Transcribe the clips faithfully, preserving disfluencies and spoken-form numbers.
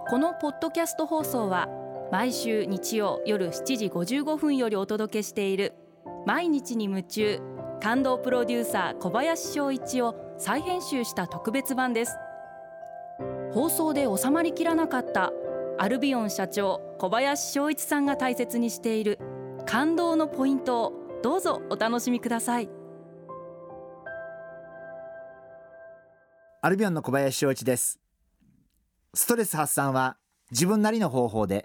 このポッドキャスト放送は毎週日曜夜しちじごじゅうごふんよりお届けしている毎日に夢中感動プロデューサー小林翔一を再編集した特別版です。放送で収まりきらなかったアルビオン社長小林翔一さんが大切にしている感動のポイントをどうぞお楽しみください。 アルビオンの小林翔一です。ストレス発散は自分なりの方法で。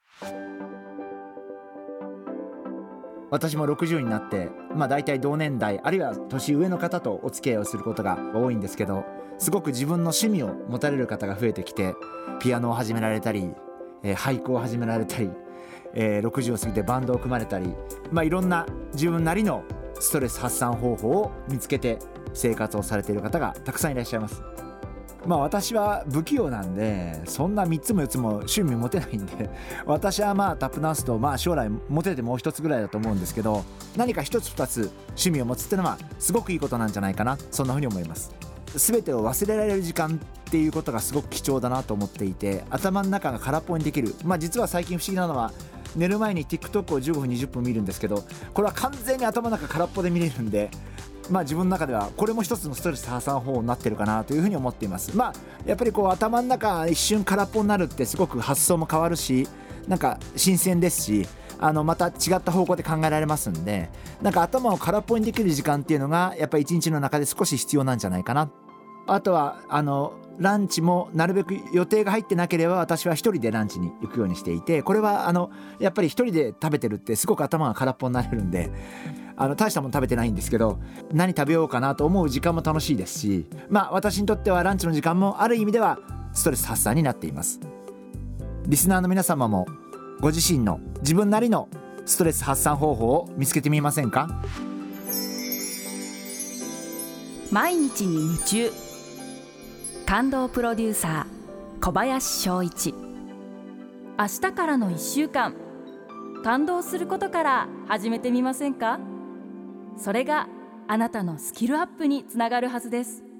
私もろくじゅうになって、まあ、大体同年代あるいは年上の方とお付き合いをすることが多いんですけど、すごく自分の趣味を持たれる方が増えてきて、ピアノを始められたり、えー、俳句を始められたり、えー、ろくじゅうを過ぎてバンドを組まれたり、まあ、いろんな自分なりのストレス発散方法を見つけて生活をされている方がたくさんいらっしゃいます。まあ私は不器用なんで、そんなみっつもよっつも趣味持てないんで、私はまあタップダンスとまあ将来持ててもう一つぐらいだと思うんですけど、何か一つ二つ趣味を持つっていうのはすごくいいことなんじゃないかな、そんなふうに思います。全てを忘れられる時間っていうことがすごく貴重だなと思っていて、頭の中が空っぽにできる。まあ実は最近不思議なのは、寝る前に TikTok をじゅうごふんにじゅっぷん見るんですけど、これは完全に頭の中空っぽで見れるんで、まあ自分の中ではこれも一つのストレス発散法になってるかなというふうに思っています。まあやっぱりこう頭の中一瞬空っぽになるってすごく発想も変わるし、なんか新鮮ですし、あのまた違った方向で考えられますんで、なんか頭を空っぽにできる時間っていうのがやっぱり一日の中で少し必要なんじゃないかな。あとはあのランチもなるべく予定が入ってなければ私は一人でランチに行くようにしていて、これはあのやっぱり一人で食べてるってすごく頭が空っぽになれるんで、あの大したもの食べてないんですけど、何食べようかなと思う時間も楽しいですし、まあ私にとってはランチの時間もある意味ではストレス発散になっています。リスナーの皆様もご自身の自分なりのストレス発散方法を見つけてみませんか？ 毎日に夢中感動プロデューサー小林翔一。明日からのいっしゅうかん、感動することから始めてみませんか？それがあなたのスキルアップにつながるはずです。